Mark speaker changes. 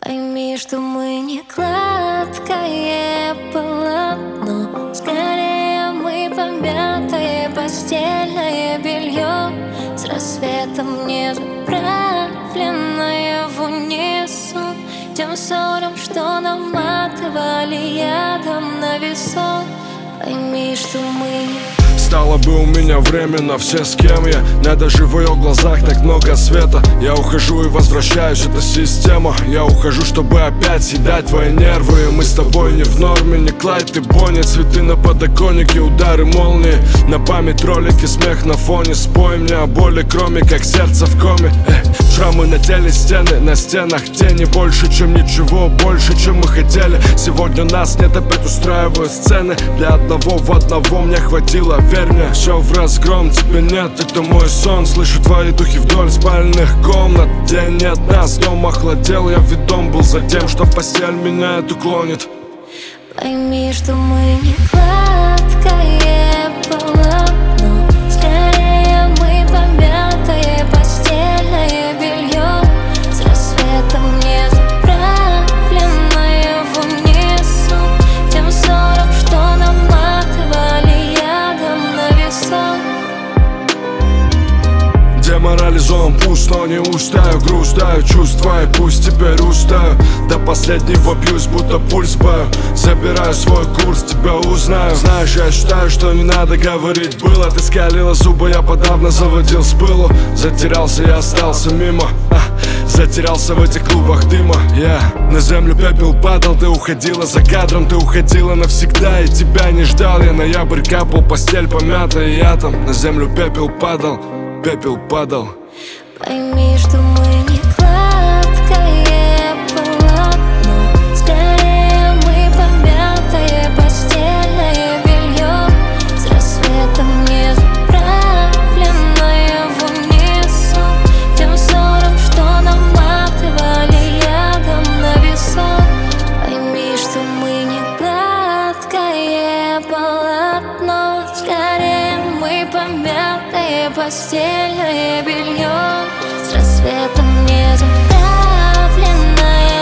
Speaker 1: Пойми, что мы не гладкое полотно, скорее мы помятое постельное белье, с рассветом не заправленное в унисон тем ссорам, что наматывали ядом на висок. Пойми, что мы не...
Speaker 2: Стало бы у меня время на все, с кем я. Надо же, в ее глазах так много света. Я ухожу и возвращаюсь, это система. Я ухожу, чтобы опять съедать твои нервы. И мы с тобой не в норме, не Клайд и Бонни. Цветы на подоконнике, удары молнии. На память ролики, смех на фоне. Спой мне о боли, кроме как сердце в коме. Шрамы на теле, стены, на стенах тени. Больше, чем ничего, больше, чем мы хотели. Сегодня нас нет, опять устраиваю сцены. Для одного в одного мне хватило, верь мне. Все в разгром, тебя нет, это мой сон. Слышу твои духи вдоль спальных комнат. День нет нас, дом охладел. Я ведом был за тем, что в постель меня это клонит.
Speaker 1: Пойми, что мы не гладкое полотно, скорее мы помятое постельное белье, с рассветом не заправленное в унисон тем ссорам, что наматывали ядом на висок.
Speaker 2: Деморализован, пуст, но не устаю. Грустаю чувства и пусть теперь устаю. До последнего бьюсь, будто пульс бою. Забираю свой курс, тебя узнаю. Знаешь, я считаю, что не надо говорить было. Ты скалила зубы, я подавно заводил с пылу. Затерялся, я остался мимо. Затерялся в этих клубах дыма. Я на землю пепел падал. Ты уходила за кадром, ты уходила навсегда. И тебя не ждал, я ноябрь капал. Постель помятая, я там на землю пепел падал. Пепел падал.
Speaker 1: Пойми, что мы не гладкое полотно, скорее мы помятое постельное белье, с рассветом не заправленное в унисон тем ссорам, что наматывали ядом на висок. Пойми, что мы не гладкое полотно, скорее мы помятое постельное белье, с рассветом не заправленное